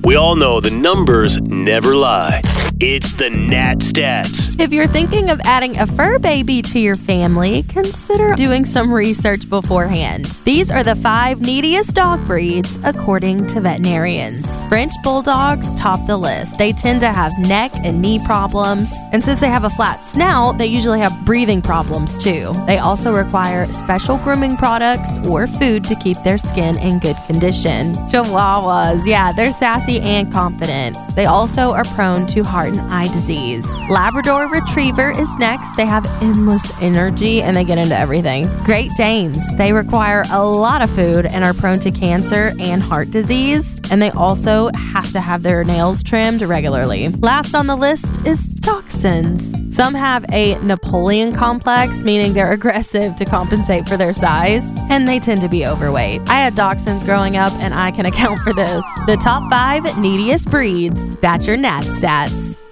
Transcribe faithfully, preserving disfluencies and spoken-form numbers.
We all know the numbers never lie. It's the Nat Stats. If you're thinking of adding a fur baby to your family, consider doing some research beforehand. These are the five neediest dog breeds according to veterinarians. French Bulldogs top the list. They tend to have neck and knee problems, and since they have a flat snout, they usually have breathing problems too. They also require special grooming products or food to keep their skin in good condition. Chihuahuas, yeah, they're sassy and confident. They also are prone to heart and eye disease. Labrador Retriever is next. They have endless energy and they get into everything. Great Danes, they require a lot of food and are prone to cancer and heart disease, and they also have to have their nails trimmed regularly. Last on the list is Dachshunds. Some have a Napoleon complex, meaning they're aggressive to compensate for their size, and they tend to be overweight. I had Dachshunds growing up, and I can account for this. The top five neediest breeds. That's your Nat Stats.